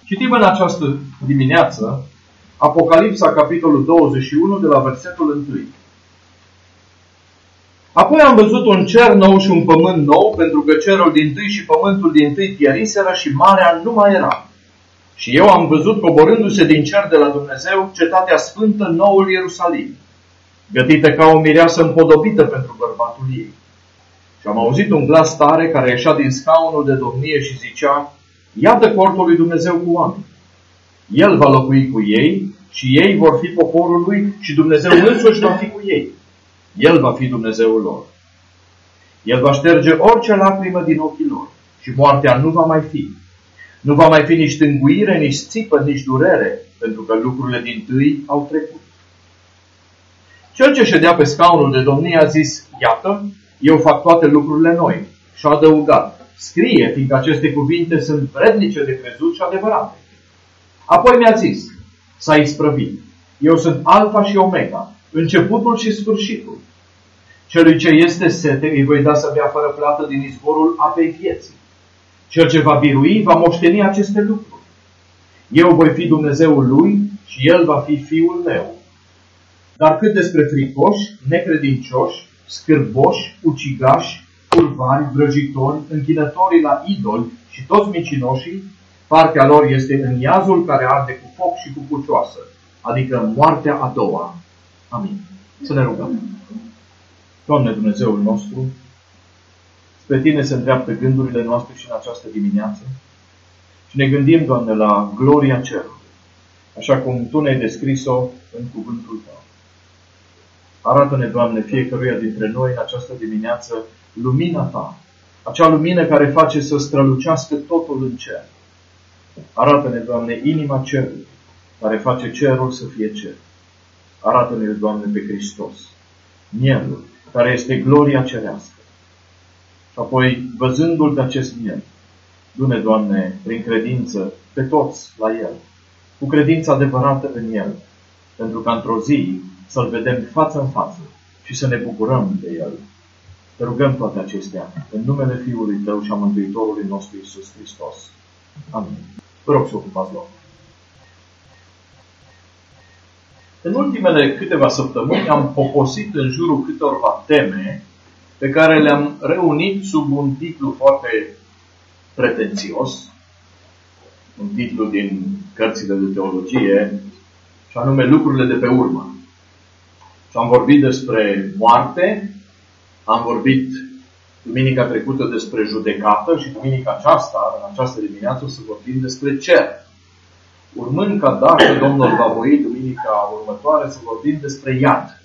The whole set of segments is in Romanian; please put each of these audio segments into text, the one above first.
Citim în această dimineață Apocalipsa, capitolul 21, de la versetul 1. Apoi am văzut un cer nou și un pământ nou, pentru că cerul dintâi și pământul dintâi pieriseră și marea nu mai era. Și eu am văzut coborându-se din cer de la Dumnezeu cetatea sfântă, noul Ierusalim, gătită ca o mireasă împodobită pentru bărbatul ei. Și am auzit un glas tare care ieșea din scaunul de domnie și zicea: iată cortul lui Dumnezeu cu oameni. El va locui cu ei și ei vor fi poporul lui și Dumnezeu însuși va fi cu ei. El va fi Dumnezeul lor. El va șterge orice lacrimă din ochii lor și moartea nu va mai fi. Nu va mai fi nici tânguire, nici țipă, nici durere, pentru că lucrurile dintâi au trecut. Cel ce ședea pe scaunul de domnie a zis: iată, eu fac toate lucrurile noi. Și a adăugat: scrie, fiindcă aceste cuvinte sunt vrednice de crezut și adevărate. Apoi mi-a zis: s-a isprăvit. Eu sunt Alfa și Omega, începutul și sfârșitul. Celui ce este sete îi voi da să bea fără plată din izvorul apei vieții. Cel ce va birui va moșteni aceste lucruri. Eu voi fi Dumnezeul lui și el va fi fiul meu. Dar cât despre fricoși, necredincioși, scârboși, ucigași, curvari, vrăjitori, închinătorii la idoli și toți micinoșii, partea lor este în iazul care arde cu foc și cu pucioasă, adică moartea a doua. Amin. Să ne rugăm. Doamne Dumnezeul nostru, spre Tine se îndreaptă gândurile noastre și în această dimineață și ne gândim, Doamne, la gloria cerului, așa cum Tu ne-ai descris-o în cuvântul Tău. Arată-ne, Doamne, fiecăruia dintre noi în această dimineață lumina Ta, acea lumină care face să strălucească totul în cer. Arată-ne, Doamne, inima cerului, care face cerul să fie cer. Arată-ne, Doamne, pe Hristos, mielul, care este gloria cerească. Și apoi, văzându-L pe acest miel, du-ne, Doamne, prin credință, pe toți la El, cu credință adevărată în El, pentru că într-o zi să-L vedem față în față și să ne bucurăm de El. Te rugăm toate acestea în numele Fiului Tău și a Mântuitorului nostru Iisus Hristos. Amin. Vă rog să ocupați locul. În ultimele câteva săptămâni am poposit în jurul câtorva teme pe care le-am reunit sub un titlu foarte pretențios, un titlu din cărțile de teologie, și anume Lucrurile de pe urmă. Și am vorbit despre moarte, am vorbit duminica trecută despre judecată și duminica aceasta, în această dimineață, o să vorbim despre cer. Urmând ca, dacă Domnul va voi, duminica următoare să vorbim despre iad.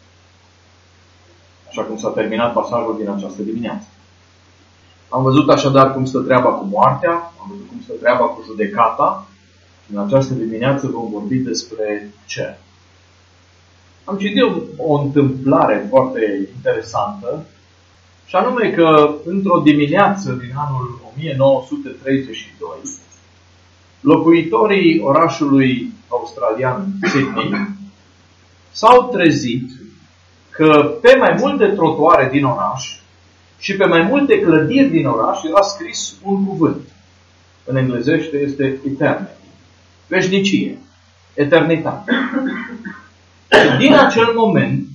Așa cum s-a terminat pasajul din această dimineață. Am văzut așadar cum stă treaba cu moartea, am văzut cum stă treaba cu judecata și în această dimineață vom vorbi despre cer. Am citit o întâmplare foarte interesantă și anume că într-o dimineață din anul 1932, locuitorii orașului australian Sydney s-au trezit că pe mai multe trotuare din oraș și pe mai multe clădiri din oraș era scris un cuvânt. În englezește este eternity. Veșnicie. Eternitate. Și din acel moment,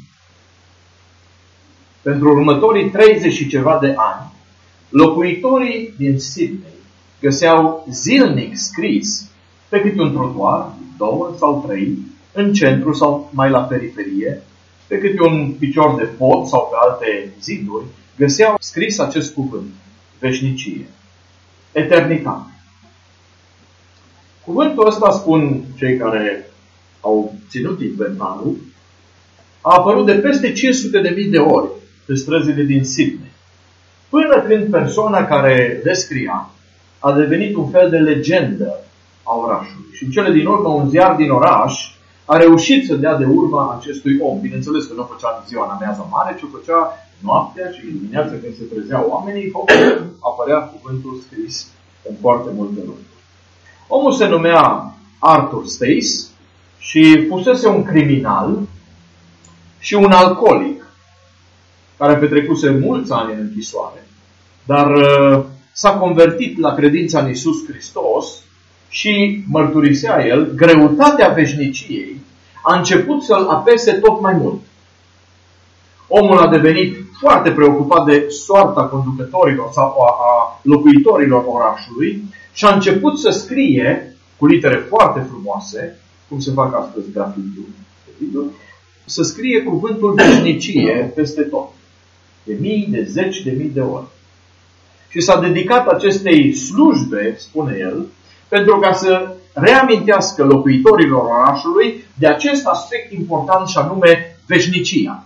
pentru următorii 30 și ceva de ani, locuitorii din Sydney găseau zilnic scris pe câte un trotuar, 2 sau 3, în centru sau mai la periferie, pe câte un picior de pod sau pe alte ziduri, găseau scris acest cuvânt: veșnicie, eternitate. Cuvântul ăsta, spun cei care au ținut inventarul, a apărut de peste 500.000 de ori pe străzile din Sydney, până când persoana care descria a devenit un fel de legendă a orașului. Și în cele din urmă, un ziar din oraș a reușit să dea de urma acestui om. Bineînțeles că nu o făcea în ziua în amiază mare, ci o făcea noaptea și dimineața când se trezeau oamenii, apărea cuvântul scris în foarte multe locuri. Omul se numea Arthur Stace și fusese un criminal și un alcoolic care petrecuse mulți ani în închisoare, dar s-a convertit la credința în Iisus Hristos și mărturisea el, greutatea veșniciei a început să-l apese tot mai mult. Omul a devenit foarte preocupat de soarta conducătorilor sau a locuitorilor orașului și a început să scrie cu litere foarte frumoase, cum se fac astăzi grafituri, să scrie cuvântul veșnicie peste tot. De mii, de zeci de mii de ori. Și s-a dedicat acestei slujbe, spune el, pentru ca să reamintească locuitorilor orașului de acest aspect important și anume veșnicia.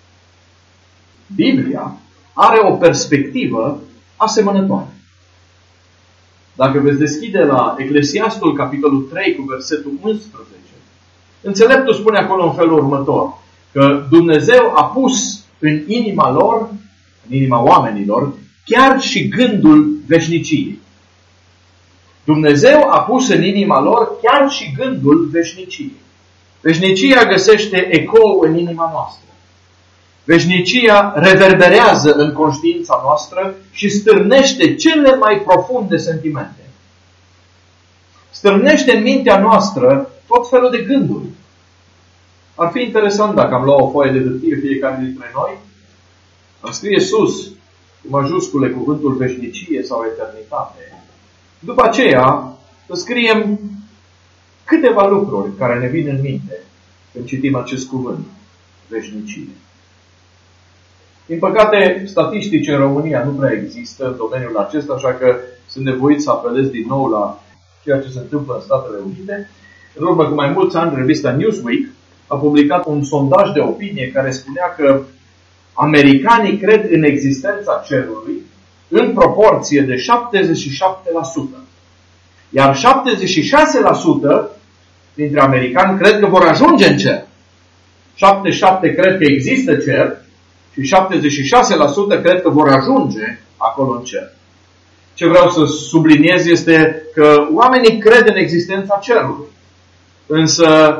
Biblia are o perspectivă asemănătoare. Dacă veți deschide la Eclesiastul, capitolul 3, cu versetul 11, înțeleptul spune acolo în felul următor, că Dumnezeu a pus în inima lor, în inima oamenilor, chiar și gândul veșniciei. Dumnezeu a pus în inima lor chiar și gândul veșniciei. Veșnicia găsește ecou în inima noastră. Veșnicia reverberează în conștiința noastră și stârnește cele mai profunde sentimente. Stârnește în mintea noastră tot felul de gânduri. Ar fi interesant dacă am luat o foaie de hârtie fiecare dintre noi, am scrie sus, cu majuscule, cuvântul veșnicie sau eternitate. După aceea, scriem câteva lucruri care ne vin în minte când citim acest cuvânt, veșnicie. Din păcate, statistici în România nu prea există în domeniul acesta, așa că sunt nevoit să apelez din nou la ceea ce se întâmplă în Statele Unite. În urmă cu mai mulți ani, revista Newsweek a publicat un sondaj de opinie care spunea că americanii cred în existența cerului în proporție de 77%. Iar 76% dintre americani cred că vor ajunge în cer. 77% cred că există cer și 76% cred că vor ajunge acolo în cer. Ce vreau să subliniez este că oamenii cred în existența cerului. Însă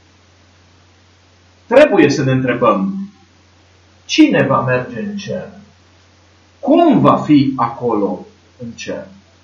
trebuie să ne întrebăm, cine va merge în cer? Cum va fi acolo în cer?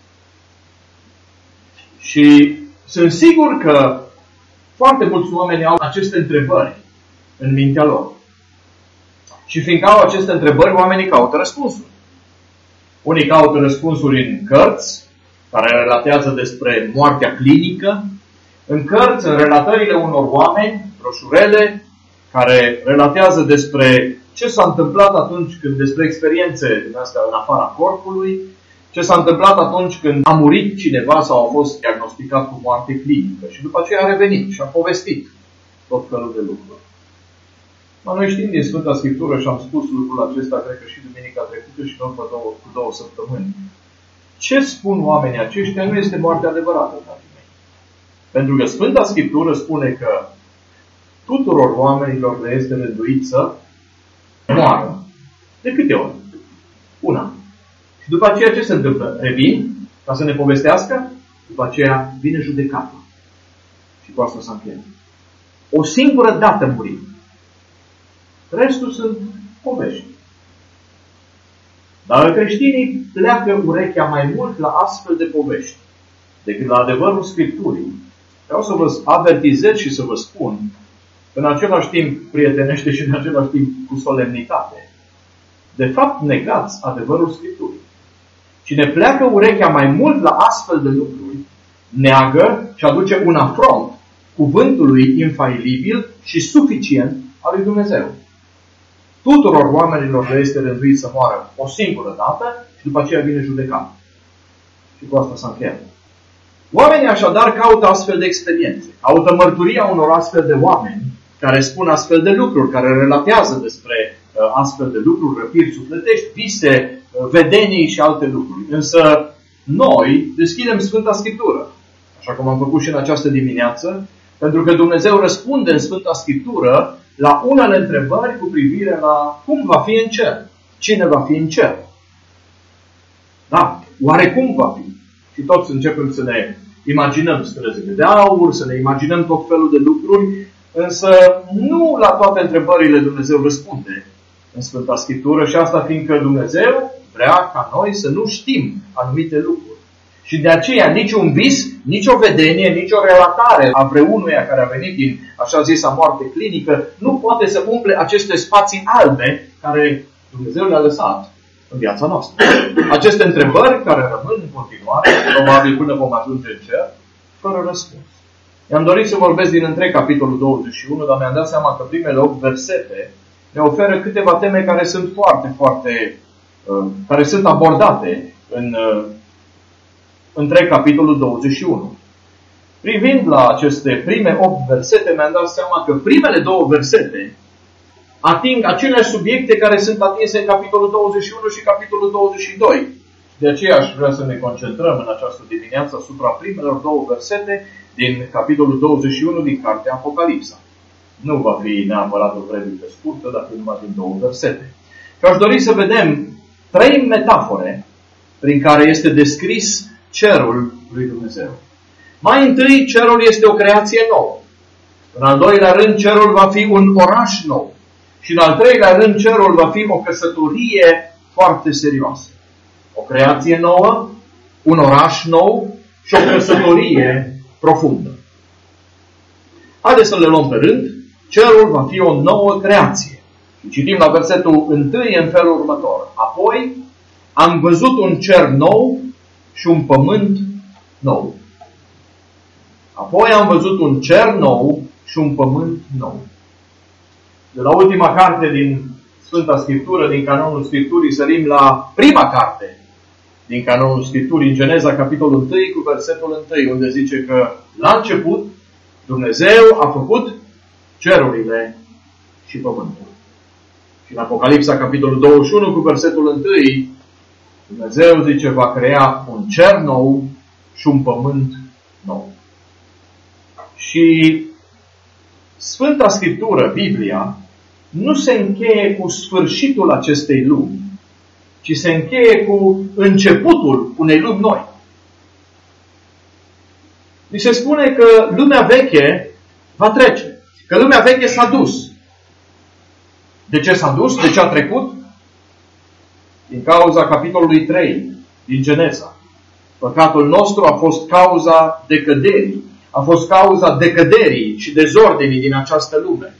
Și sunt sigur că foarte mulți oameni au aceste întrebări în mintea lor. Și fiindcă au aceste întrebări, oamenii caută răspunsuri. Unii caută răspunsuri în cărți, care relatează despre moartea clinică, în cărți, în relatările unor oameni, broșurele, care relatează despre ce s-a întâmplat atunci când, despre experiențe din astea în afara corpului, ce s-a întâmplat atunci când a murit cineva sau a fost diagnosticat cu moarte clinică. Și după aceea a revenit și a povestit tot felul de lucruri. Dar noi știm din Sfânta Scriptură și am spus lucrul acesta, cred că și duminica trecută și în urmă cu 2 săptămâni. Ce spun oamenii aceștia nu este moartea adevărată, dragii mei. Pentru că Sfânta Scriptură spune că tuturor oamenilor le este rânduit să moară. De câte ori? Una. Și după aceea ce se întâmplă? Revin ca să ne povestească, după aceea vine judecata. Și cu asta s-a încheiat. O singură dată murim. Restul sunt povești. Dar creștinii pleacă urechea mai mult la astfel de povești decât la adevărul Scripturii. Vreau să vă avertizez și să vă spun, în același timp prietenește și în același timp cu solemnitate. De fapt, negați adevărul Scripturii. Cine pleacă urechea mai mult la astfel de lucruri, neagă și aduce un afront cuvântului infailibil și suficient al lui Dumnezeu. Tuturor oamenilor le este rânduit să moară o singură dată și după aceea vine judecata. Și cu asta s-a încheiat. Oamenii așadar caută astfel de experiențe. Caută mărturia unor astfel de oameni care spun astfel de lucruri, care relatează despre astfel de lucruri, răpiri sufletești, vise, vedenii și alte lucruri. Însă noi deschidem Sfânta Scriptură, așa cum am făcut și în această dimineață, pentru că Dumnezeu răspunde în Sfânta Scriptură la unele întrebări cu privire la cum va fi în cer. Cine va fi în cer? Da, oare cum va fi? Și toți începem să ne imaginăm străzile de aur, să ne imaginăm tot felul de lucruri, însă nu la toate întrebările Dumnezeu răspunde în Sfânta Scriptură și asta fiindcă Dumnezeu vrea ca noi să nu știm anumite lucruri. Și de aceea niciun vis, nicio vedenie, nicio relatare a vreunuia care a venit din așa zisa moarte clinică nu poate să umple aceste spații albe care Dumnezeu le-a lăsat în viața noastră. Aceste întrebări care rămân în continuare, probabil până vom ajunge în cer, fără răspuns. I-am dorit să vorbesc din întreg capitolul 21, dar mi-am dat seama că primele 8 versete ne oferă câteva teme care sunt care sunt abordate în întreg capitolul 21. Privind la aceste prime 8 versete, mi-am dat seama că primele 2 versete ating aceleași subiecte care sunt atinse în capitolul 21 și capitolul 22. De aceea aș vrea să ne concentrăm în această dimineață asupra primelor 2 versete din capitolul 21 din cartea Apocalipsa. Nu va fi neapărat o predică scurtă, dar numai din 2 versete. Și aș dori să vedem 3 metafore prin care este descris cerul lui Dumnezeu. Mai întâi, cerul este o creație nouă. În al doilea rând, cerul va fi un oraș nou. Și în al treilea rând, cerul va fi o căsătorie foarte serioasă. O creație nouă, un oraș nou și o căsătorie profundă. Haideți să le luăm pe rând. Cerul va fi o nouă creație. Și citim la versetul 1 în felul următor. Apoi am văzut un cer nou și un pământ nou. Apoi am văzut un cer nou și un pământ nou. De la ultima carte din Sfânta Scriptură, din canonul Scripturii, sărim la prima carte din canonul Scripturii, în Geneza, capitolul 1, cu versetul 1, unde zice că la început Dumnezeu a făcut cerurile și pământul. Și în Apocalipsa, capitolul 21, cu versetul 1, Dumnezeu zice va crea un cer nou și un pământ nou. Și Sfânta Scriptură, Biblia, nu se încheie cu sfârșitul acestei lumi, ci se încheie cu începutul unei lumi noi. Mi se spune că lumea veche va trece, că lumea veche s-a dus. De ce s-a dus? De ce a trecut? Din cauza capitolului 3 din Geneza. Păcatul nostru a fost cauza decăderii. A fost cauza decăderii și dezordenii din această lume.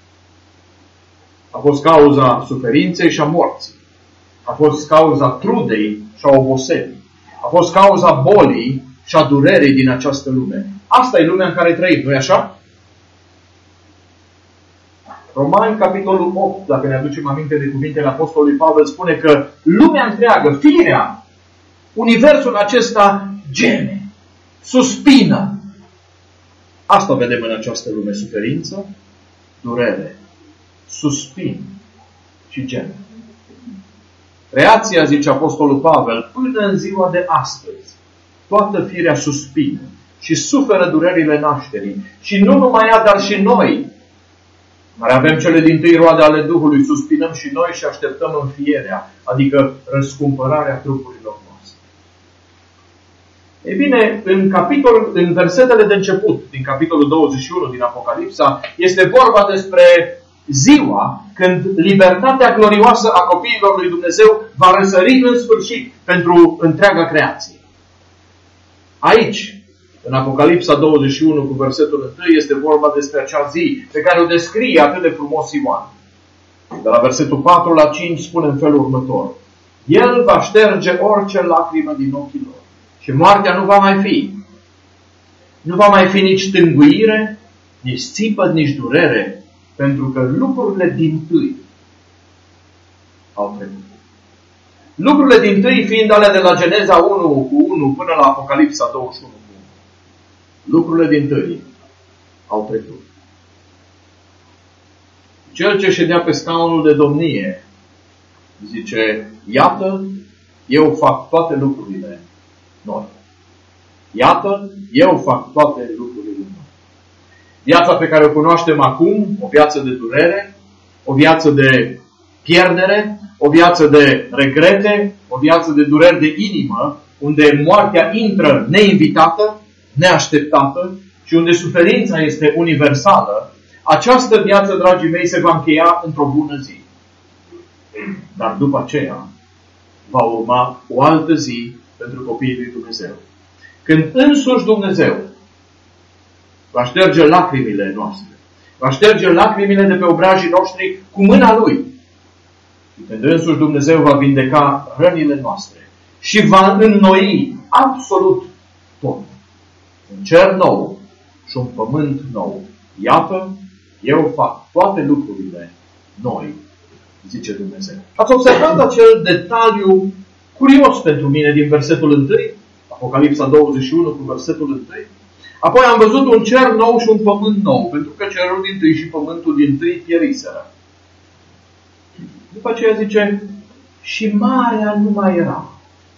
A fost cauza suferinței și a morții. A fost cauza trudei și a oboselii. A fost cauza bolii și a durerii din această lume. Asta e lumea în care trăim, nu-i așa? Romani, capitolul 8, dacă ne aducem aminte de cuvintele Apostolului Pavel, spune că lumea întreagă, firea, universul acesta geme, suspină. Asta vedem în această lume, suferință, durere, suspin și geme. Creația, zice Apostolul Pavel, până în ziua de astăzi, toată firea suspină și suferă durerile nașterii. Și nu numai ea, dar și noi, care avem cele dintâi roade ale Duhului, suspinăm și noi și așteptăm înfierea, adică răscumpărarea trupurilor noastre. Ei bine, în versetele de început, din capitolul 21 din Apocalipsa, este vorba despre ziua când libertatea glorioasă a copiilor lui Dumnezeu va răsări în sfârșit pentru întreaga creație. Aici, în Apocalipsa 21 cu versetul 1, este vorba despre acea zi pe care o descrie atât de frumos Ioan. De la versetul 4 la 5 spune în felul următor. El va șterge orice lacrimă din ochii lor. Și moartea nu va mai fi. Nu va mai fi nici tânguire, nici țipăt, nici durere, pentru că lucrurile dintâi au trecut. Lucrurile dintâi fiind alea de la Geneza 1 cu 1 până la Apocalipsa 21 cu 1. Lucrurile dintâi au trecut. Cel ce ședea pe scaunul de domnie zice, iată, eu fac toate lucrurile noi. Iată, eu fac toate lucrurile noi. Viața pe care o cunoaștem acum, o viață de durere, o viață de pierdere, o viață de regrete, o viață de dureri de inimă, unde moartea intră neinvitată, neașteptată și unde suferința este universală, această viață, dragii mei, se va încheia într-o bună zi. Dar după aceea va urma o altă zi pentru copiii lui Dumnezeu. Când însuși Dumnezeu va șterge lacrimile noastre, va șterge lacrimile de pe obrajii noștri cu mâna Lui. Și când însuși Dumnezeu va vindeca rănile noastre și va înnoi absolut tot. Un cer nou și un pământ nou. Iată, eu fac toate lucrurile noi, zice Dumnezeu. Ați observat acel detaliu curios pentru mine din versetul 1, Apocalipsa 21 cu versetul 1. Apoi am văzut un cer nou și un pământ nou, pentru că cerul dintâi și pământul dintâi pieriseră. După aceea zice, și marea nu mai era.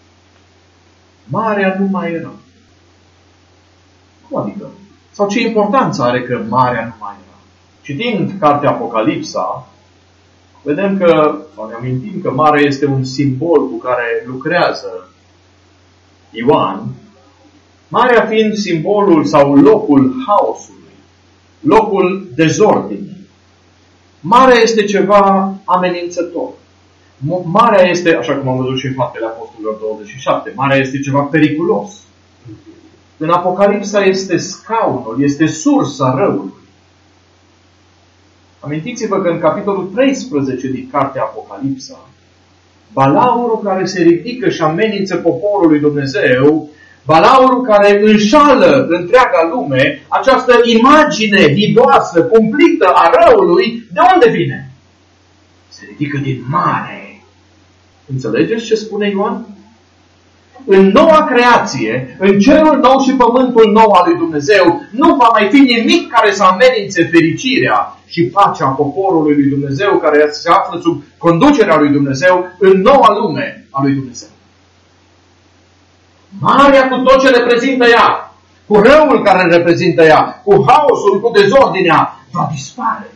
Marea nu mai era. Cum adică? Sau ce importanță are că marea nu mai era? Citind cartea Apocalipsa, vedem că, sau ne amintim că marea este un simbol cu care lucrează Ioan, marea fiind simbolul sau locul haosului, locul dezordinii. Marea este ceva amenințător. Marea este, așa cum am văzut și în Faptele Apostolilor 27, marea este ceva periculos. În Apocalipsa este scaunul, este sursa răului. Amintiți-vă că în capitolul 13 din cartea Apocalipsa, balaurul care se ridică și amenință poporul lui Dumnezeu, balaurul care înșală întreaga lume, această imagine hidoasă, cumplită a răului, de unde vine? Se ridică din mare. Înțelegeți ce spune Ioan? În noua creație, în cerul nou și pământul nou al lui Dumnezeu, nu va mai fi nimic care să amenințe fericirea și pacea poporului lui Dumnezeu, care se află sub conducerea lui Dumnezeu în noua lume a lui Dumnezeu. Marea cu tot ce reprezintă ea, cu răul care reprezintă ea, cu haosul, cu dezordinea, va dispare.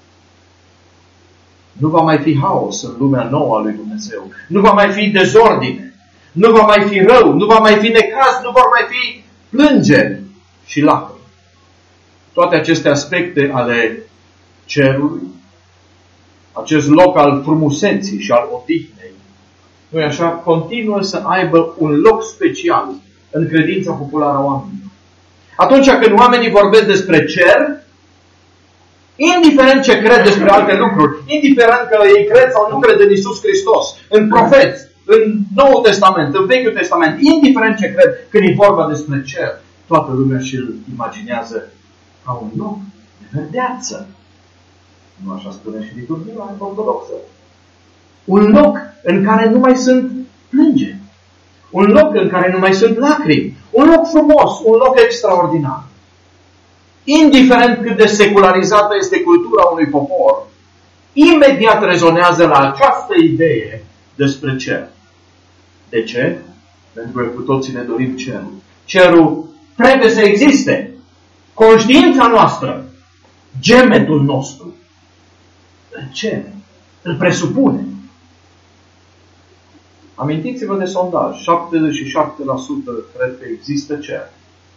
Nu va mai fi haos în lumea nouă a lui Dumnezeu. Nu va mai fi dezordine. Nu va mai fi rău. Nu va mai fi necaz. Nu vor mai fi plângeri și lacrimi. Toate aceste aspecte ale cerului, acest loc al frumuseții și al odihnei, nu-i așa, continuă să aibă un loc special în credința populară a oamenilor. Atunci când oamenii vorbesc despre cer, indiferent ce cred despre alte lucruri, indiferent că ei cred sau nu cred în Iisus Hristos, în profeți, în Noul Testament, în Vechiul Testament, indiferent ce cred, când e vorba despre cer, toată lumea și-l imaginează ca un loc de verdeață. Nu așa spune și liturgia ortodoxă. Un loc în care nu mai sunt plângeri. Un loc în care nu mai sunt lacrimi. Un loc frumos, un loc extraordinar. Indiferent cât de secularizată este cultura unui popor, imediat rezonează la această idee despre cer. De ce? Pentru că cu toții ne dorim cerul. Cerul trebuie să existe. Conștiința noastră, gemetul nostru, îl cere, îl presupune. Amintiți-vă de sondaj. 77% cred că există cer.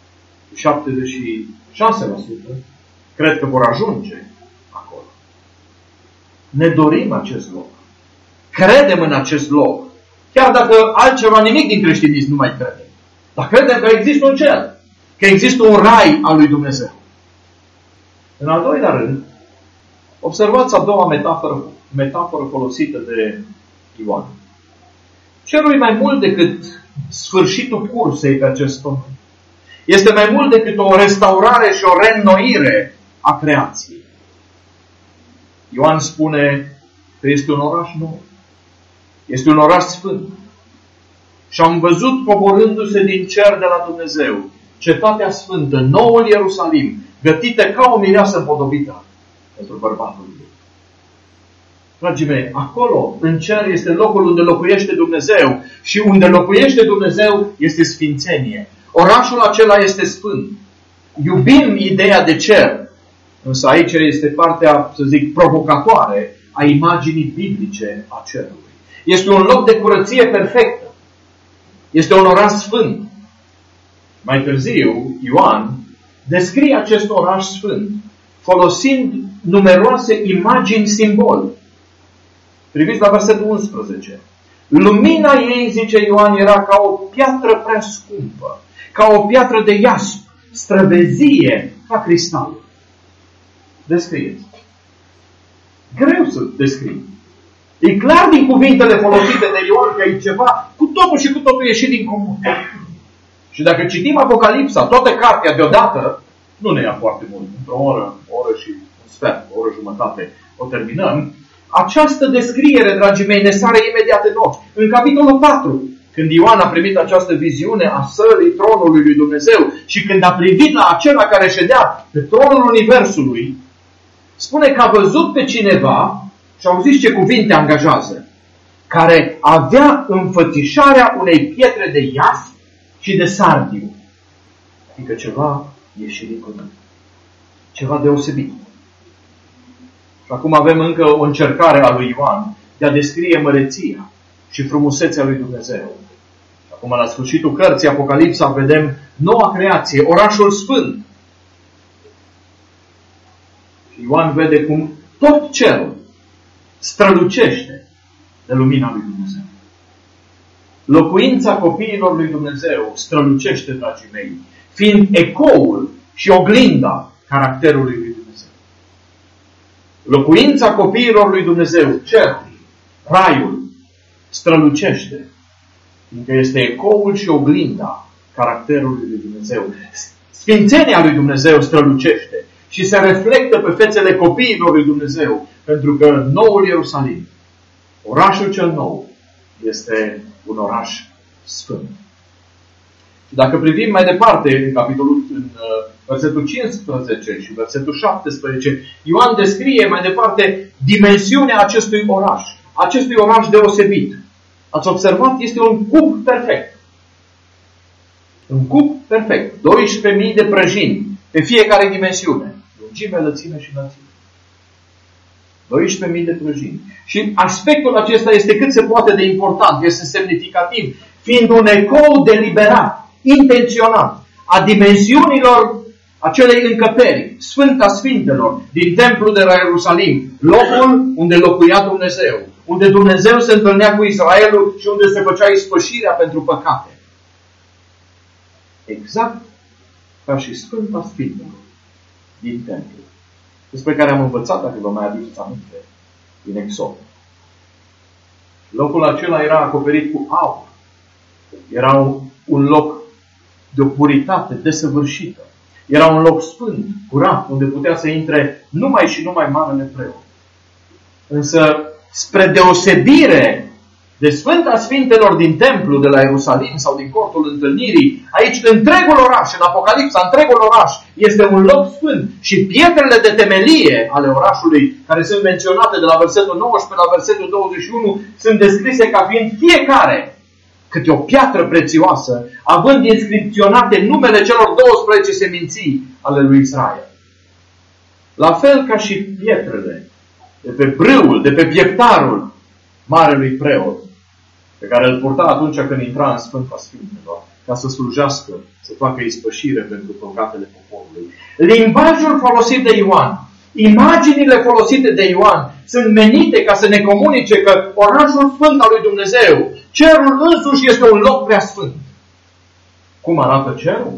76% cred că vor ajunge acolo. Ne dorim acest loc. Credem în acest loc. Chiar dacă altceva, nimic din creștinism nu mai credem. Dar credem că există un cer. Că există un rai al lui Dumnezeu. În al doilea rând, observați a doua metaforă folosită de Ioan. Cerul e mai mult decât sfârșitul cursei pe acest pământ. Este mai mult decât o restaurare și o reînnoire a creației. Ioan spune că este un oraș nou. Este un oraș sfânt. Și am văzut coborându-se din cer de la Dumnezeu cetatea sfântă, noul Ierusalim, gătită ca o mireasă împodobită pentru bărbatul lui. Dragii mei, acolo, în cer, este locul unde locuiește Dumnezeu. Și unde locuiește Dumnezeu este sfințenie. Orașul acela este sfânt. Iubim ideea de cer. Însă aici este partea, să zic, provocatoare a imaginii biblice a cerului. Este un loc de curăție perfectă. Este un oraș sfânt. Mai târziu, Ioan descrie acest oraș sfânt folosind numeroase imagini simbol. Priviți la versetul 11. Lumina ei, zice Ioan, era ca o piatră prea scumpă, ca o piatră de iasp, străvezie ca cristalul. Descrieți. Greu să descrii. E clar din cuvintele folosite de Ioan că e ceva cu totul și cu totul ieșit din comun. Și dacă citim Apocalipsa, toată cartea deodată, nu ne ia foarte mult, într-o oră și un sfert, o oră jumătate, o terminăm. Această descriere, dragii mei, ne sare imediat în ochi. În capitolul 4, când Ioan a primit această viziune a sălii tronului lui Dumnezeu și când a privit la acela care ședea pe tronul universului, spune că a văzut pe cineva, și auziți ce cuvinte angajează, care avea înfățișarea unei pietre de iasp și de sardiu. Adică ceva ieșit din comun. Ceva deosebit. Și acum avem încă o încercare a lui Ioan de a descrie măreția și frumusețea lui Dumnezeu. Și acum, la sfârșitul cărții Apocalipsa, vedem noua creație, orașul sfânt. Și Ioan vede cum tot cerul strălucește de lumina lui Dumnezeu. Locuința copiilor lui Dumnezeu strălucește, dragii mei, fiind ecoul și oglinda caracterului lui Dumnezeu. Locuința copiilor lui Dumnezeu, cerul, raiul, strălucește, fiindcă este ecoul și oglinda caracterului lui Dumnezeu. Sfințenia lui Dumnezeu strălucește și se reflectă pe fețele copiilor lui Dumnezeu, pentru că noul Ierusalim, orașul cel nou, este un oraș sfânt. Și dacă privim mai departe în capitolul, în versetul 15 și versetul 17, Ioan descrie mai departe dimensiunea acestui oraș deosebit. Ați observat? Este un cub perfect. Un cub perfect. 12.000 de prăjini pe fiecare dimensiune. Lungime, lățime și înălțime. 12.000 de prăjini. Și aspectul acesta este cât se poate de important, este semnificativ, fiind un ecou deliberat, intenționat, a dimensiunilor acelei încăperi, Sfânta Sfintelor, din templul de la Ierusalim, locul unde locuia Dumnezeu, unde Dumnezeu se întâlnea cu Israelul și unde se făcea ispășirea pentru păcate. Exact ca și Sfânta Sfintelor din templu, despre care am învățat, dacă vă mai aduceți aminte, din Exod. Locul acela era acoperit cu aur. Era un loc de o puritate desăvârșită. Era un loc sfânt, curat, unde putea să intre numai și numai marele preot. Însă, spre deosebire de Sfânta Sfintelor din templu de la Ierusalim sau din cortul întâlnirii, aici întregul oraș, în Apocalipsa, întregul oraș este un loc sfânt și pietrele de temelie ale orașului, care sunt menționate de la versetul 19 la versetul 21, sunt descrise ca fiind fiecare câte o piatră prețioasă, având inscripționate numele celor 12 seminții ale lui Israel. La fel ca și pietrele de pe brâul, de pe pieptarul marelui preot, pe care îl purta atunci când intra în Sfânta Sfintelor, ca să slujească, să facă ispășire pentru păcatele poporului. Limbajul folosit de Ioan, imaginile folosite de Ioan sunt menite ca să ne comunice că orașul sfânt al lui Dumnezeu, cerul însuși, este un loc prea sfânt. Cum arată cerul?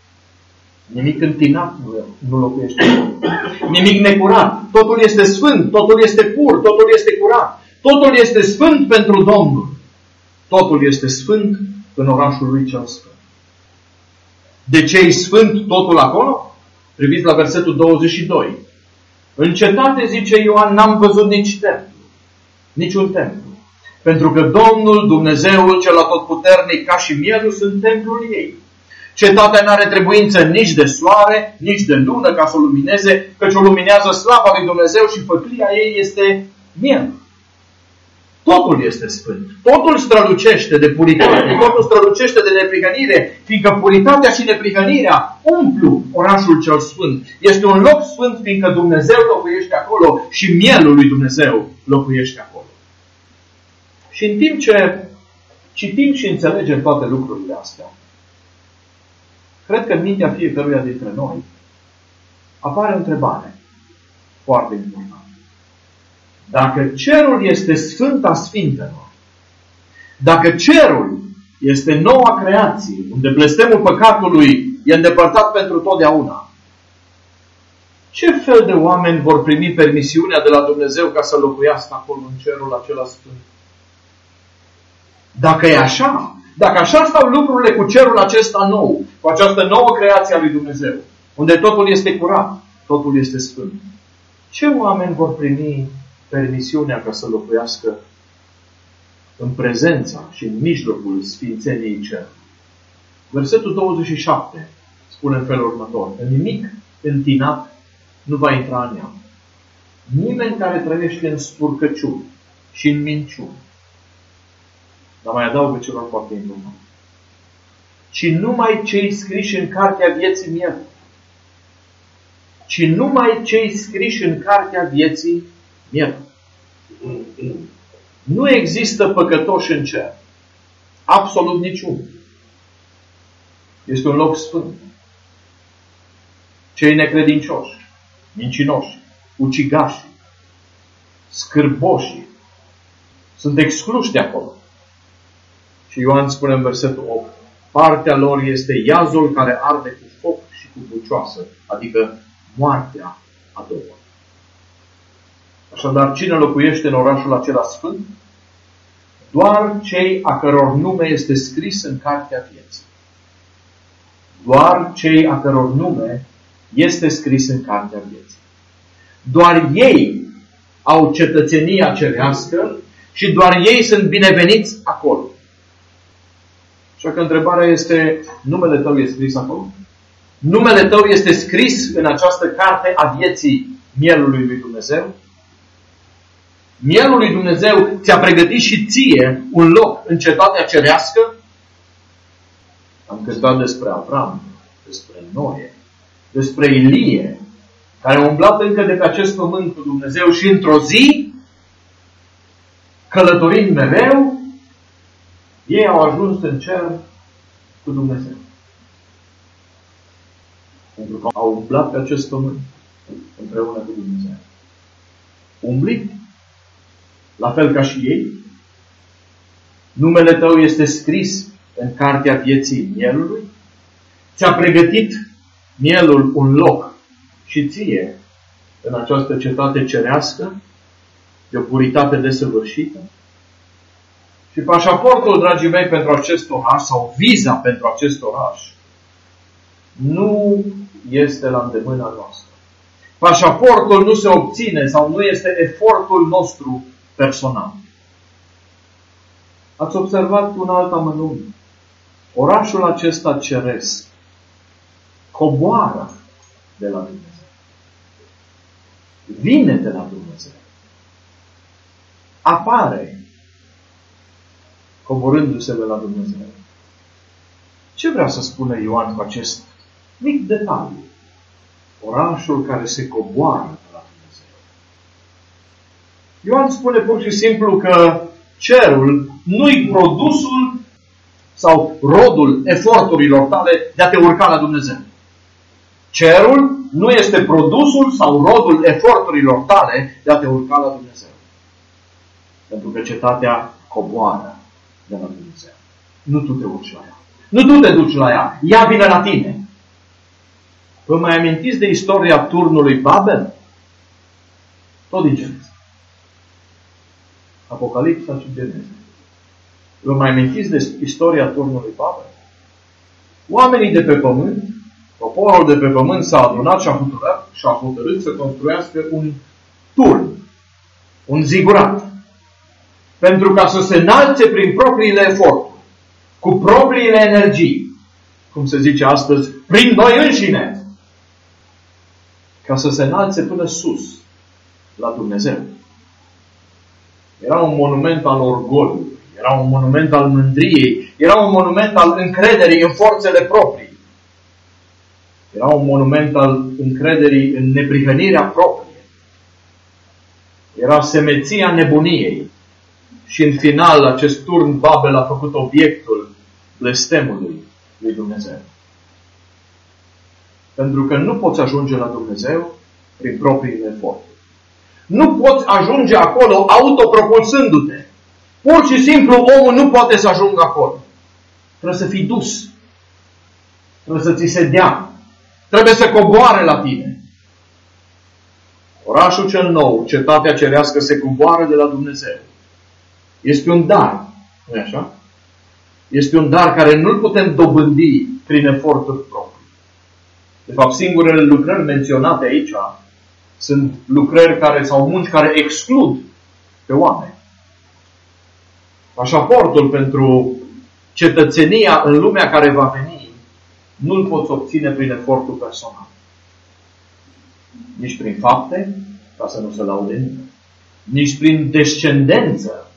Nimic întinat nu locuiește acolo. Nimic necurat. Totul este sfânt, totul este pur, totul este curat. Totul este sfânt pentru Domnul. Totul este sfânt în orașul lui cel sfânt. De ce e sfânt totul acolo? Priviți la versetul 22. În cetate, zice Ioan, n-am văzut nici templu, niciun templu. Pentru că Domnul, Dumnezeul cel atotputernic, ca și mielul, sunt templul ei. Cetatea n-are trebuință nici de soare, nici de lună ca să o lumineze, căci o luminează slava lui Dumnezeu și făclia ei este miel. Totul este sfânt. Totul strălucește de puritate. Totul strălucește de neprihănire, fiindcă puritatea și neprihănirea umplu orașul cel sfânt. Este un loc sfânt, fiindcă Dumnezeu locuiește acolo și mielul lui Dumnezeu locuiește acolo. Și în timp ce citim și înțelegem toate lucrurile astea, cred că în mintea fiecăruia dintre noi apare o întrebare foarte importantă. Dacă cerul este Sfânta Sfintelor Dacă cerul este noua creație, unde blestemul păcatului e îndepărtat pentru totdeauna, ce fel de oameni vor primi permisiunea de la Dumnezeu ca să locuiască acolo în cerul acela sfânt? Dacă e așa, dacă așa stau lucrurile cu cerul acesta nou, cu această nouă creație a lui Dumnezeu, unde totul este curat, totul este sfânt, ce oameni vor primi permisiunea ca să locuiască în prezența și în mijlocul sfințeniei cerului? Versetul 27 spune în felul următor: în nimic întinat nu va intra în ea. Nimeni care trăiește în spurcăciuni și în minciuni. Dar mai adaugă ceva foarte important: ci numai cei scriși în cartea vieții mielului. Ci numai cei scriși în cartea vieții mielului. Nu există păcătoși în cer. Absolut niciunul. Este un loc sfânt. Cei necredincioși, mincinoși, ucigași, scârboși sunt excluși de acolo. Și Ioan spune în versetul 8: partea lor este iazul care arde cu foc și cu bucioasă, adică moartea a doua. Așadar, cine locuiește în orașul acela sfânt? Doar cei a căror nume este scris în cartea vieții. Doar cei a căror nume este scris în cartea vieții. Doar ei au cetățenia cerească și doar ei sunt bineveniți acolo. Așa că întrebarea este: numele tău este scris acolo? Numele tău este scris în această carte a vieții mielului lui Dumnezeu? Mielul lui Dumnezeu ți-a pregătit și ție un loc în cetatea cerească? Am cântat despre Avram, despre Noe, despre Ilie, care au umblat încă de pe acest pământ cu Dumnezeu și într-o zi, călătorind mereu, ei au ajuns în cer cu Dumnezeu. Pentru că au umblat pe acest pământ împreună cu Dumnezeu. Umblit, la fel ca și ei. Numele tău este scris în cartea vieții mielului. Ți-a pregătit mielul un loc și ție în această cetate cerească de o puritate desăvârșită. Și pașaportul, dragii mei, pentru acest oraș, sau viza pentru acest oraș, nu este la îndemâna noastră. Pașaportul nu se obține sau nu este efortul nostru personal. Ați observat un alt amănunt. Orașul acesta ceresc coboară de la Dumnezeu. Vine de la Dumnezeu. Apare coborându-se de la Dumnezeu. Ce vrea să spună Ioan cu acest mic detaliu? Orașul care se coboară de la Dumnezeu. Ioan spune pur și simplu că cerul nu-i produsul sau rodul eforturilor tale de a te urca la Dumnezeu. Cerul nu este produsul sau rodul eforturilor tale de a te urca la Dumnezeu. Pentru că cetatea coboară de la Dumnezeu. Nu tu te urci la ea. Nu tu te duci la ea. Ea vine la tine. Vă mai amintiți de istoria turnului Babel? Tot din Geneza. Apocalipsa și Geneza. Vă mai amintiți de istoria turnului Babel? Oamenii de pe pământ, poporul de pe pământ s-a adunat și a hotărât să construiască un turn, un zigurat, pentru ca să se înalțe prin propriile eforturi, cu propriile energii, cum se zice astăzi, prin noi înșine, ca să se înalțe până sus, la Dumnezeu. Era un monument al orgoliului, era un monument al mândriei, era un monument al încrederii în forțele proprii. Era un monument al încrederii în neprihănirea proprie. Era semeția nebuniei. Și în final, acest turn Babel a făcut obiectul blestemului lui Dumnezeu. Pentru că nu poți ajunge la Dumnezeu prin propriile eforturi. Nu poți ajunge acolo autopropulsându-te. Pur și simplu omul nu poate să ajungă acolo. Trebuie să fii dus. Trebuie să ți se dea. Trebuie să coboare la tine. Orașul cel nou, cetatea cerească, se coboară de la Dumnezeu. Este un dar. Nu-i așa? Este un dar care nu-l putem dobândi prin eforturi proprii. De fapt, singurele lucrări menționate aici sunt lucrări care, sau munci care exclud pe oameni. Pașaportul pentru cetățenia în lumea care va veni nu-l poți obține prin efortul personal. Nici prin fapte, ca să nu se laude nimeni. Nici prin descendență.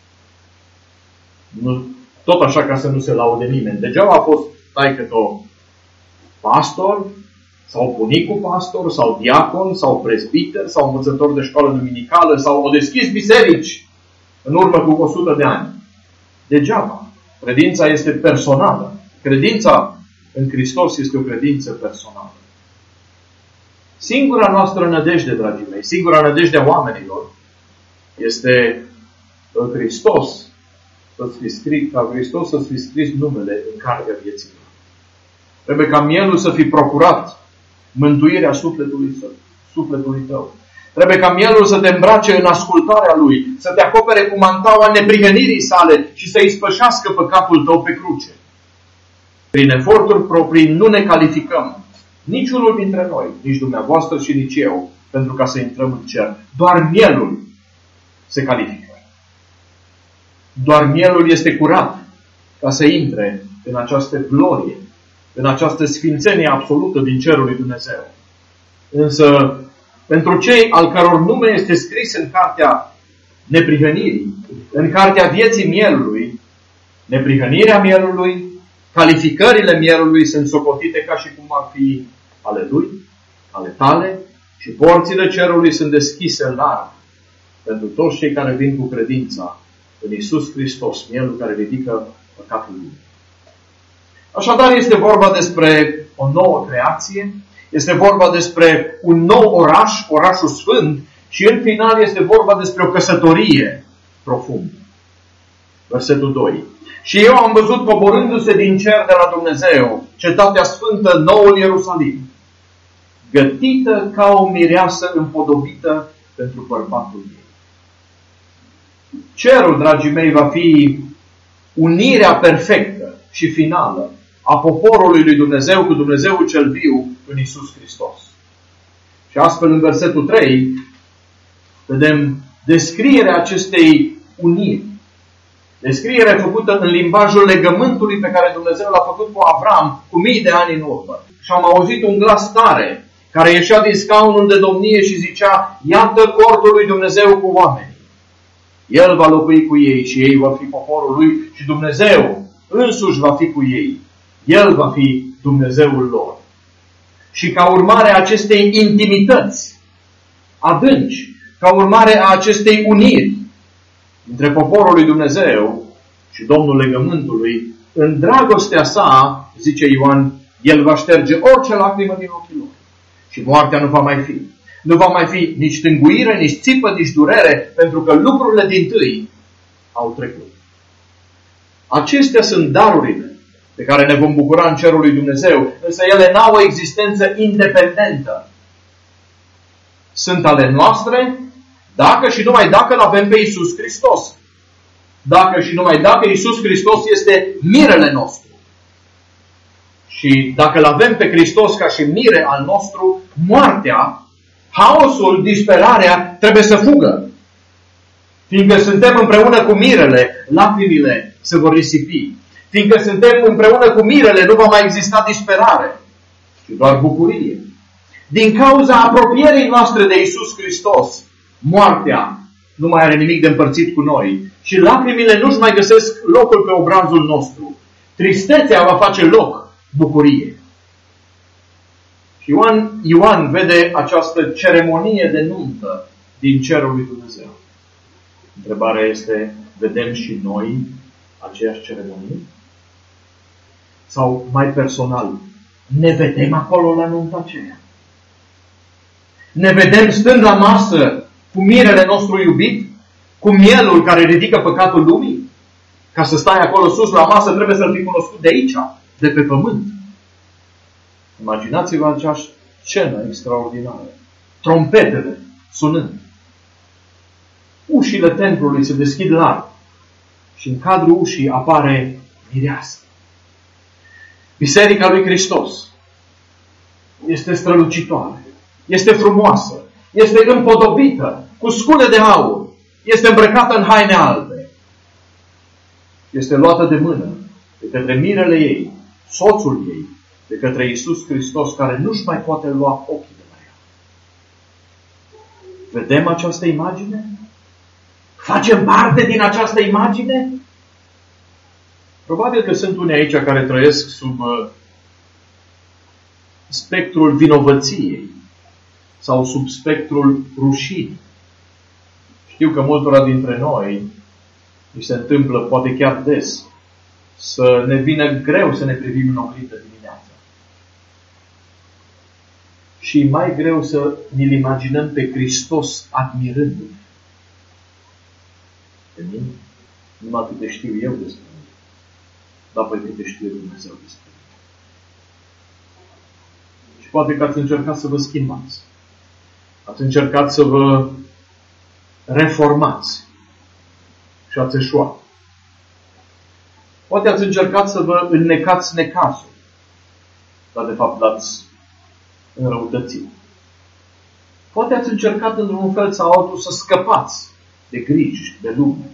Nu, tot așa ca să nu se laude nimeni. Degeaba a fost taică-to pastor, sau bunicul pastor, sau diacon, sau prezbiter, sau învățător de școală duminicală, sau o deschis biserici în urmă cu 100 de ani. Degeaba. Credința este personală. Credința în Hristos este o credință personală. Singura noastră nădejde, dragii mei, singura nădejde a oamenilor este în Hristos ca Hristos să-ți fi scris numele în cartea vieții. Trebuie ca mielul să fi procurat mântuirea sufletului tău. Trebuie ca mielul să te îmbrace în ascultarea lui, să te acopere cu mantaua neprihănirii sale și să ispășească păcatul tău pe cruce. Prin eforturi proprii nu ne calificăm, niciunul dintre noi, nici dumneavoastră și nici eu, pentru ca să intrăm în cer. Doar mielul se califică. Doar mielul este curat ca să intre în această glorie, în această sfințenie absolută din cerul lui Dumnezeu. Însă, pentru cei al căror nume este scris în cartea neprihănirii, în cartea vieții mielului, neprihănirea mielului, calificările mielului sunt socotite ca și cum ar fi ale lui, ale tale, și porțile cerului sunt deschise larg pentru toți cei care vin cu credința în Iisus Hristos, mielul care ridică păcatul lui. Așadar, este vorba despre o nouă creație, este vorba despre un nou oraș, orașul sfânt, și în final este vorba despre o căsătorie profundă. Versetul 2. Și eu am văzut coborându-se din cer de la Dumnezeu cetatea sfântă, noul Ierusalim, gătită ca o mireasă împodobită pentru bărbatul ei. Cerul, dragii mei, va fi unirea perfectă și finală a poporului lui Dumnezeu cu Dumnezeul cel viu în Iisus Hristos. Și astfel, în versetul 3, vedem descrierea acestei uniri. Descriere făcută în limbajul legământului pe care Dumnezeu l-a făcut cu Avram cu mii de ani în urmă. Și am auzit un glas tare care ieșea din scaunul de domnie și zicea: iată cortul lui Dumnezeu cu oamenii. El va locui cu ei și ei vor fi poporul lui și Dumnezeu însuși va fi cu ei. El va fi Dumnezeul lor. Și ca urmare a acestei intimități adânci, ca urmare a acestei uniri între poporul lui Dumnezeu și Domnul legământului, în dragostea sa, zice Ioan, El va șterge orice lacrimă din ochii lor. Și moartea nu va mai fi. Nu va mai fi nici tânguire, nici țipă, nici durere, pentru că lucrurile dintâi au trecut. Acestea sunt darurile de care ne vom bucura în cerul lui Dumnezeu, însă ele n-au o existență independentă. Sunt ale noastre dacă și numai dacă îl avem pe Iisus Hristos. Dacă și numai dacă Iisus Hristos este mirele nostru. Și dacă îl avem pe Hristos ca și mire al nostru, moartea, haosul, disperarea trebuie să fugă. Fiindcă suntem împreună cu mirele, lacrimile se vor risipi. Fiindcă suntem împreună cu mirele, nu va mai exista disperare, ci doar bucurie. Din cauza apropierii noastre de Iisus Hristos, moartea nu mai are nimic de împărțit cu noi și lacrimile nu-și mai găsesc locul pe obrazul nostru. Tristețea va face loc bucurie. Și Ioan vede această ceremonie de nuntă din cerul lui Dumnezeu. Întrebarea este, vedem și noi aceeași ceremonie? Sau mai personal, ne vedem acolo la nunta aceea? Ne vedem stând la masă cu mirele nostru iubit, Cu mielul care ridică păcatul lumii? Ca să stai acolo sus la masă, trebuie să-L fi cunoscut de aici, de pe pământ. Imaginați-vă această scenă extraordinară. Trompetele sunând. Ușile templului se deschid larg și în cadrul ușii apare mireasă. Biserica lui Hristos este strălucitoare, este frumoasă, este împodobită cu scule de aur, este îmbrăcată în haine albe. Este luată de mână de către mirele ei, soțul ei, de către Iisus Hristos, care nu-și mai poate lua ochii de la ea. Vedem această imagine? Facem parte din această imagine? Probabil că sunt unii aici care trăiesc sub spectrul vinovăției sau sub spectrul rușinii. Știu că multora dintre noi mi se întâmplă, poate chiar des, să ne vină greu să ne privim în oglindă dimineața. Și mai greu să ne-L imaginăm pe Hristos admirându-ne. Pe mine, numai câte știu eu despre mine, dar pe câte știu Dumnezeu despre mine. Și poate că ați încercat să vă schimbați. Ați încercat să vă reformați. Și ați eșuat. Poate ați încercat să vă înnecați necazul, dar de fapt l-ați înrăutățit. Poate ați încercat într-un fel sau altul să scăpați de griji, de lume.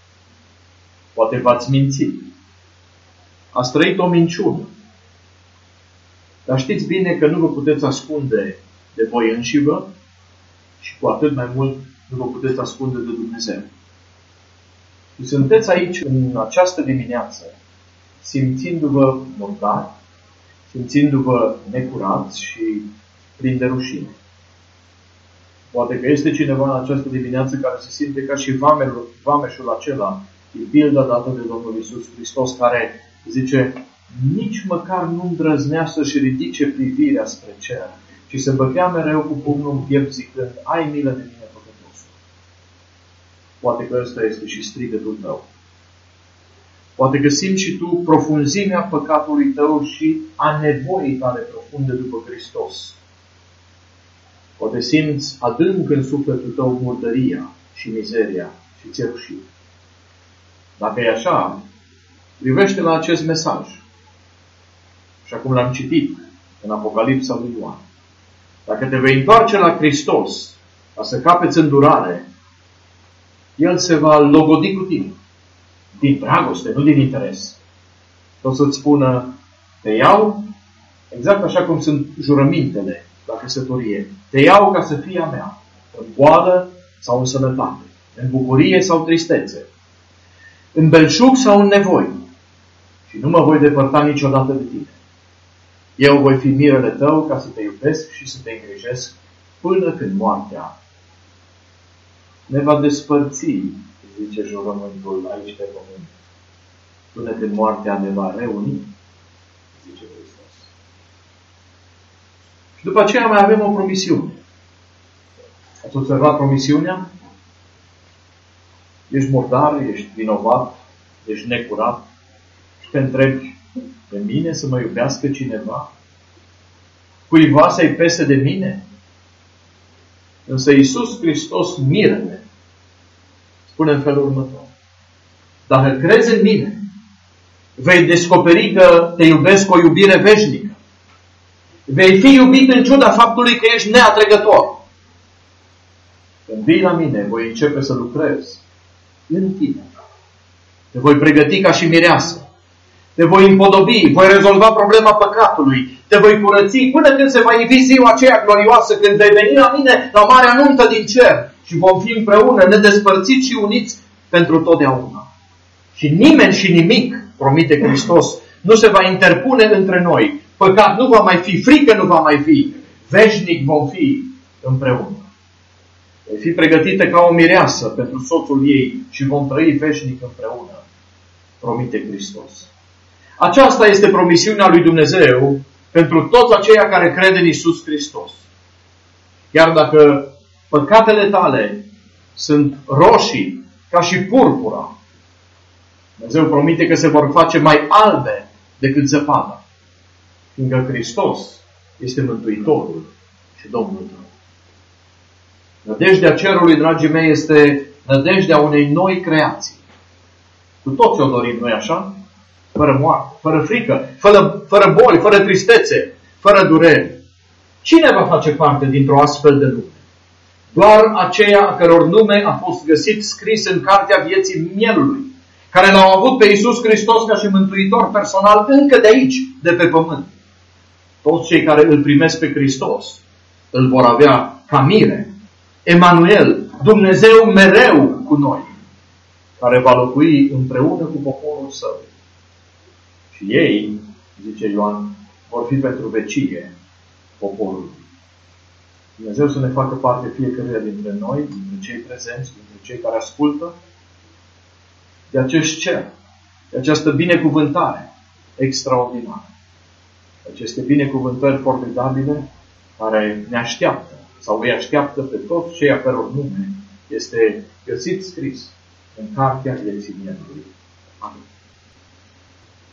Poate v-ați mințit. Ați trăit o minciună. Dar știți bine că nu vă puteți ascunde de voi înșivă și cu atât mai mult nu vă puteți ascunde de Dumnezeu. Și sunteți aici în această dimineață simțindu-vă murdari, simțindu-vă necurați și plini de rușine. Poate că este cineva în această dimineață care se simte ca și vameșul acela, din pilda dată de Domnul Iisus Hristos, care zice, nici măcar nu îndrăznea să-și ridice privirea spre cer, ci se bătea mereu cu pumnul în piept zicând, ai milă de mine, păcătosul. Poate că ăsta este și strigătul tău. Poate că simți și tu profunzimea păcatului tău și a nevoii tale profunde după Hristos. Poate simți adânc în sufletul tău murdăria și mizeria și ți-e rușine. Dacă e așa, privește la acest mesaj. Și acum l-am citit în Apocalipsa lui Ioan. Dacă te vei întoarce la Hristos ca să capeți îndurare, El se va logodi cu tine. Din dragoste, nu din interes. O să-ți spună, te iau, exact așa cum sunt jurămintele la căsătorie. Te iau ca să fii a mea, în boală sau în sănătate, în bucurie sau tristețe, în belșug sau în nevoi. Și nu mă voi depărta niciodată de tine. Eu voi fi mirele tău ca să te iubesc și să te îngrijesc până când moartea ne va despărți, zice jurământul aici pe pământ, până când moartea ne va reuni, zice Hristos. Și după aceea mai avem o promisiune. Ați observat promisiunea? Ești murdar, ești vinovat, ești necurat și te întrebi, pe mine să mă iubească cineva? Cuiva să-i pese de mine? Însă Iisus Hristos, mirele, spune în felul următor. Dacă crezi în mine, vei descoperi că te iubesc cu o iubire veșnică. Vei fi iubit în ciuda faptului că ești neatrăgător. Când vii la mine, voi începe să lucrez în tine. Te voi pregăti ca și mireasă. Te voi împodobi, voi rezolva problema păcatului, te voi curăți până când se va ivi ziua aceea glorioasă, când vei veni la mine la marea nuntă din cer și vom fi împreună, nedespărțiți și uniți pentru totdeauna. Și nimeni și nimic, promite Hristos, nu se va interpune între noi. Păcat nu va mai fi, frică nu va mai fi. Veșnic vom fi împreună. Vei fi pregătită ca o mireasă pentru soțul ei și vom trăi veșnic împreună, promite Hristos. Aceasta este promisiunea lui Dumnezeu pentru toți aceia care cred în Iisus Hristos. Chiar dacă păcatele tale sunt roșii ca și purpura. Dumnezeu promite că se vor face mai albe decât zăpada, fiindcă Hristos este Mântuitorul și Domnul tău. Nădejdea cerului, dragii mei, este nădejdea unei noi creații. Cu toți o dorim, noi așa? Fără moarte, fără frică, fără boli, fără tristețe, fără durere. Cine va face parte dintr-o astfel de lume? Doar aceia a căror nume a fost găsit scris în cartea vieții mielului, care l-au avut pe Iisus Hristos ca și mântuitor personal încă de aici, de pe pământ. Toți cei care îl primesc pe Hristos îl vor avea ca mire, Emanuel, Dumnezeu mereu cu noi, care va locui împreună cu poporul său. Și ei, zice Ioan, vor fi pentru vecie poporul. Dumnezeu să ne facă parte fiecăruia dintre noi, dintre cei prezenți, dintre cei care ascultă, de acest cer, de această binecuvântare extraordinară. Aceste binecuvântări formidabile care ne așteaptă sau îi așteaptă pe toți cei a căror nume este găsit scris în cartea vieții mielului. Amin.